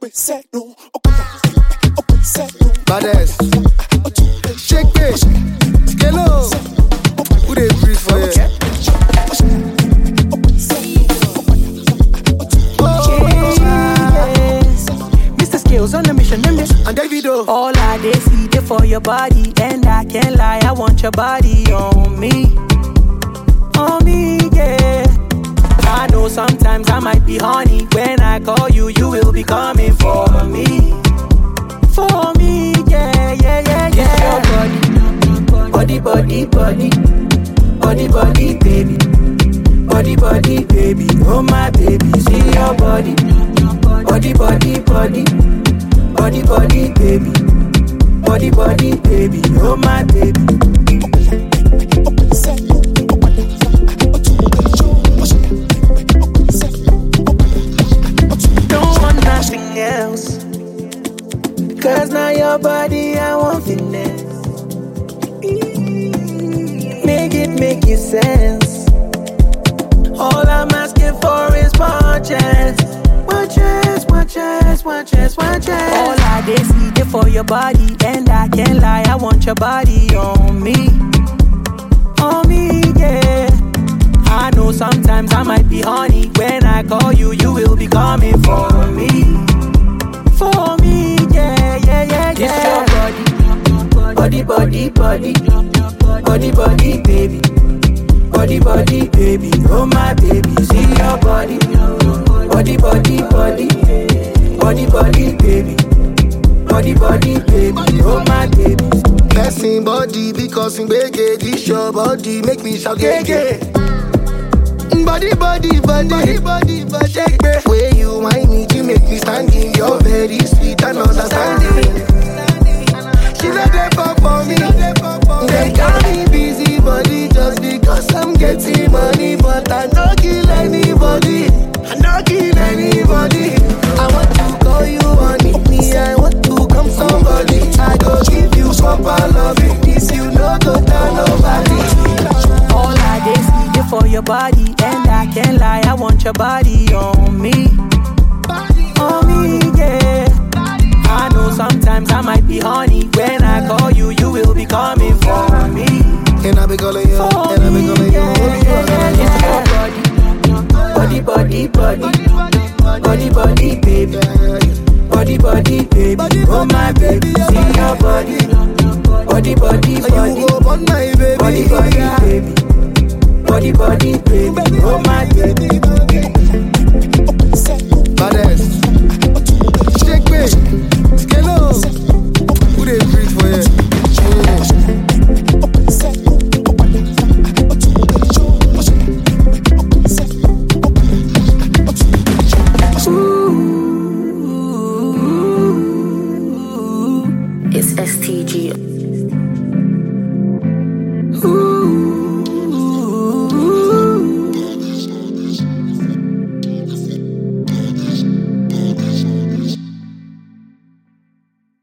Baddest. Shake it. Skelo. Who they breathe for you? Mr. Skills on the mission, them this. And Davido. All I dey see dey for your body, and I can't lie, I want your body on me, yeah. I know sometimes I might be horny. When I call you, you will be coming for me, yeah. Your body, body, baby. Body, baby, oh my baby, see your body, baby. Body, baby, oh my baby. Don't want nothing else, 'cause now your body I want finesse. Make it sense. All I'm asking for is one chance. All I dey see dey for your body, and I can't lie, I want your body on me, yeah. I know sometimes I might be horny. When I call you, you will be coming for me, yeah. Your body, baby. Body, baby, oh my baby, see your body, baby. Body, baby, oh my baby. Blessing body because in bege. This your body make me shout gege. Body, shake me. Way you whine me, you make me standing. You're very sweet and understanding. She not there for me. They got me busy body just because I'm getting money, but I don't kill anybody. I want to call you honey, me I want to come somebody. I go give you proper loving, this you no go down nobody. All I dey see dey for your body, and I can't lie, I want your body on me, yeah. I know sometimes I might be horny. When I call you, you will be coming for me, And I be calling you, yeah. Your body, baby. Body, baby, oh my baby, see your body, you go on my baby. baby. Body, baby, oh my baby.